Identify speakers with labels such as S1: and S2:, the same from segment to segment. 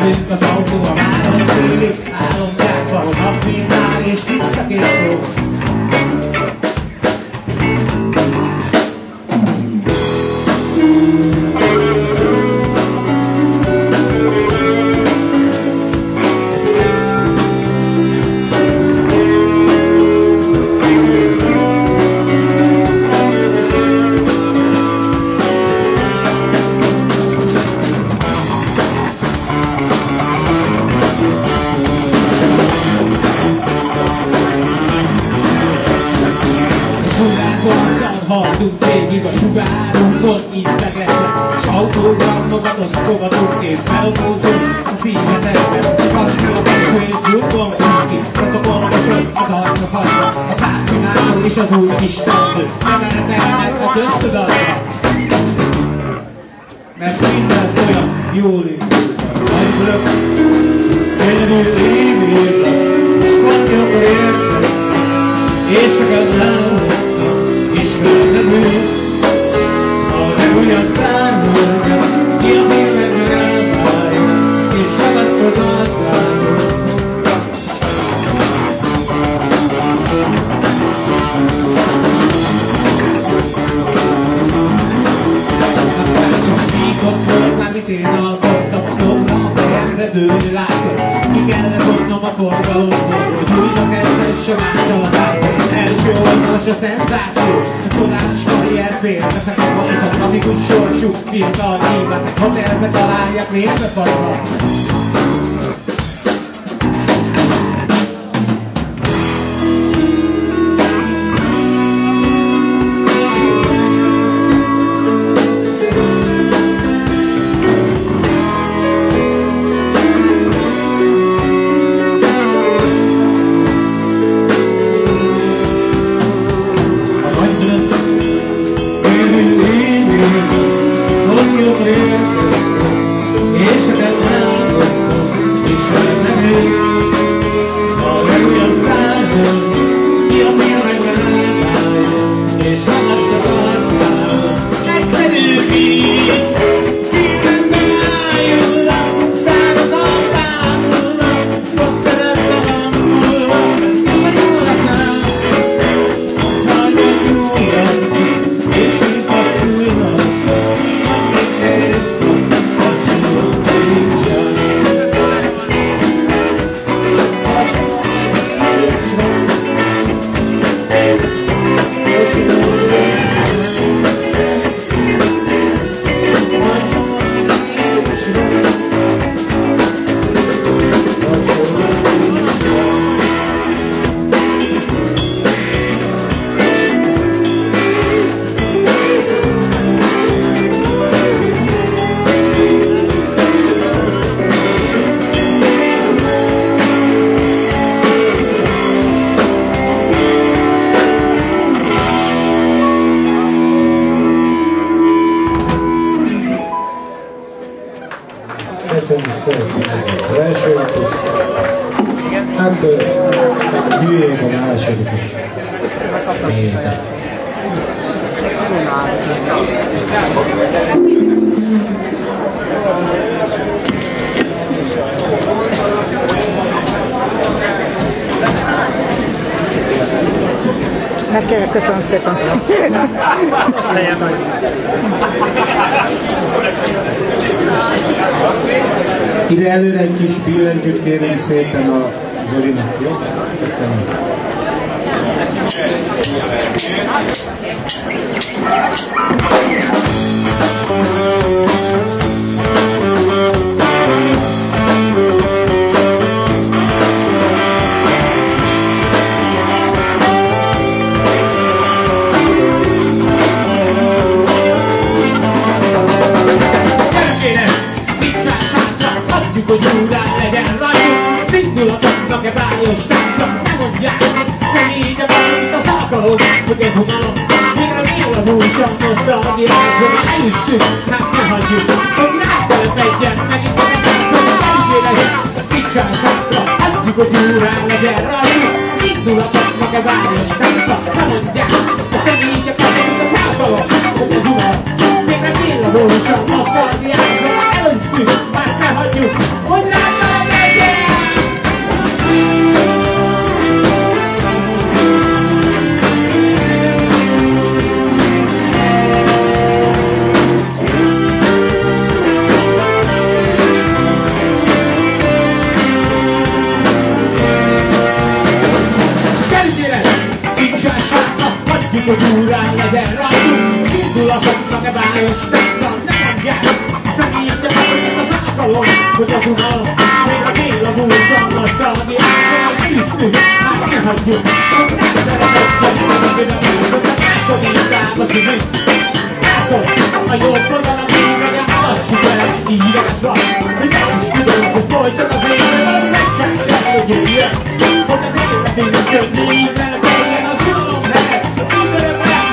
S1: velünk az autó, a város széli, álomgyákban, napfényvár és visszakértó. Haltunk végig a sugárunkon, itt megletlek, s autógramokat osztogatunk, és belopózunk a szívetekben. Kaszni a belső és burgon viszki, protokollosod az arca faszra, a párcsináló és az új istentől, emenetelnek a köztudatba. Mert minden olyan jól indulva, nagyrök, egyedül évérlek, s vagyokra érkeztem, és neked nem ismeretlenül, ha nem ugyan számolja, ki a végleg elválja, és ragadtad adványok. Csak bízott volt, amit én alkottam, szobra a fejemre dőlni látszott. Ki kellene vonnom a forgalomból, hogy újra kezdhesse mással az átot. Első oldalas a szenzáció, a csodás karrier félbefekve, és a trafikus sorsú fiatal hívát, hotelbe találják mérbe fadva.
S2: Köszönjük szépen az elsőt is. Hát hülyék a második is.
S3: Megkérlek, köszönöm szépen.
S2: Ide előre egy kis billentyűt kérünk szépen a Zolinak, jó? Köszönöm.
S1: Hogy úrán legyen rajtuk, szindulatomnak-e bájos tánca, ne mondják, nem így a valamit az alkalom, hogy ez unalom, végre mély a húsam, nosztalgiázom, elüstünk, hát ne hagyjuk, hogy rátelepedjen megint a táncon, elügyéleg, picsánsátra, adjuk, hogy úrán legyen rajtuk, szindulatomnak-e bájos tánca, ne mondják, nem így a valamit az alkalom, hogy ez unalom, végre mély a húsam, nosztalgiázom, elüstünk, hát ne hagyjuk, hogy unalom, még a ténylegúsan lassan, és Istenünk, hát ne hagyjuk, hogy nem szeretett vagyunk, hogy a működnek elszabítább a szívünk. Látszom, a jobb oldalon végegen lassú velem íres van, hogy nem is tudom, hogy folyton az életben, meg sem kell, hogy jöjjön, hogy az életünk könnyű ízzel tegyen az unalom lehet, Istenem lehet,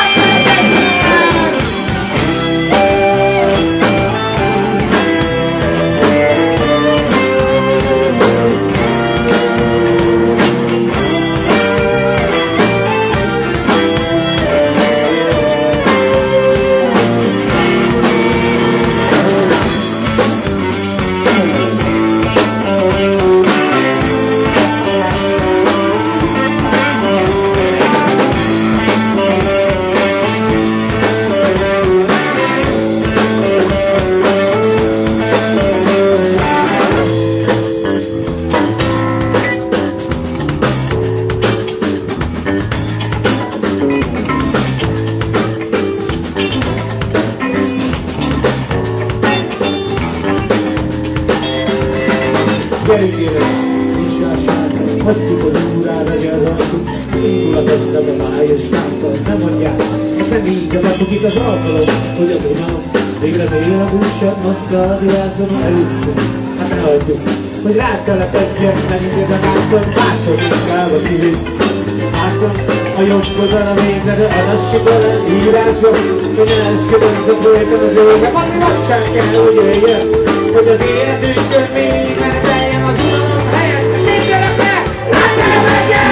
S2: Gyerünk élek, vizsgását, hagyjuk az úrára gyarrantunk, indulatot a máj és táncol, nem mondják, hiszen így adtuk itt az alkalom, hogy az unalom végre ténylegúsan nosztalgiázom először. Hát ne hagyjuk, hogy rád telepedjen, megint a mászom, mászom inkább a szívét. Mászom, a jobb oldal a végre, de a lassú oldal írásban, hogy ne esküdöm, szokoltam az éget, mondd sem kell, hogy jöjjön, hogy az életünkön még meneteljen az unalom helyett, mindenek le, rád telepedjen!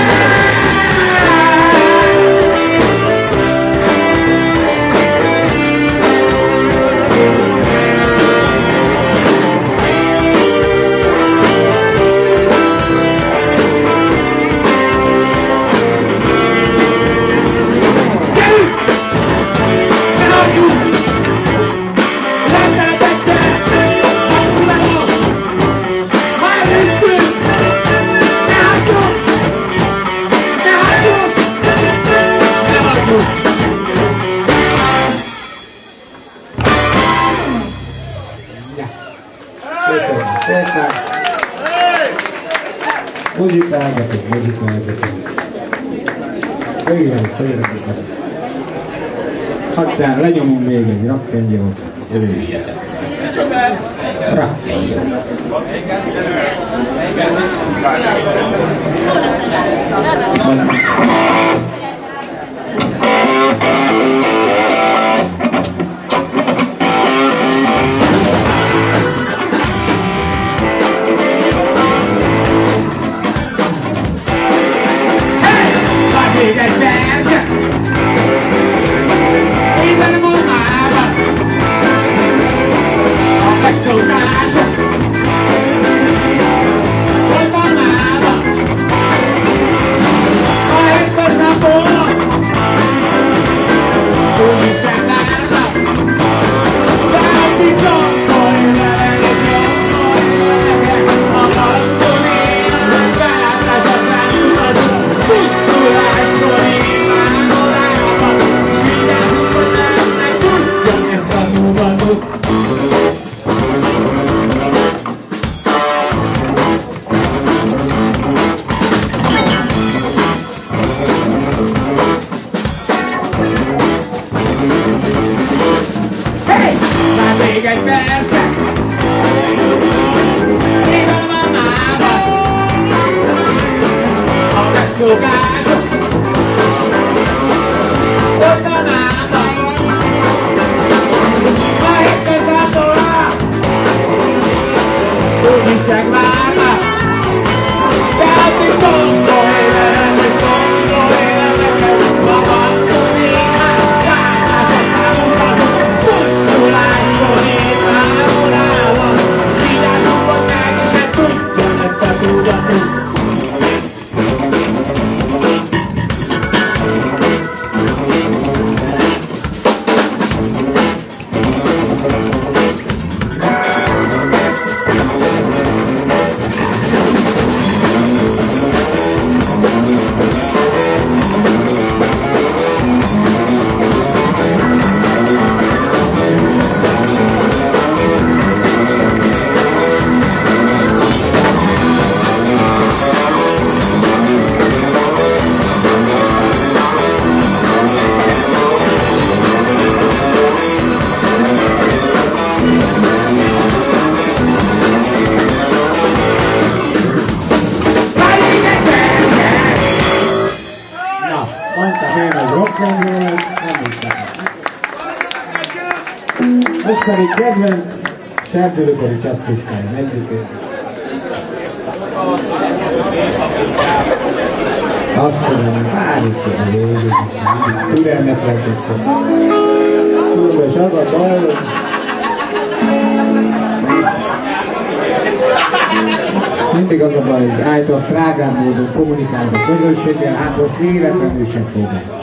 S2: Muzsikálgatunk. Följöttünk. Hagyjál, lenyomunk még egy rakkengyót. Örüljetek. Rakkengyó. Most pedig kedvenc serdülőkori csasztuskája, együtt. Azt mondom, várjuk a végig, türelmet rejtettem. Tudom, és az a baj, hogy mindig az a baj, hogy általában trágább módon kommunikálnak a közönséggel, hát most véletlenül sem fognak.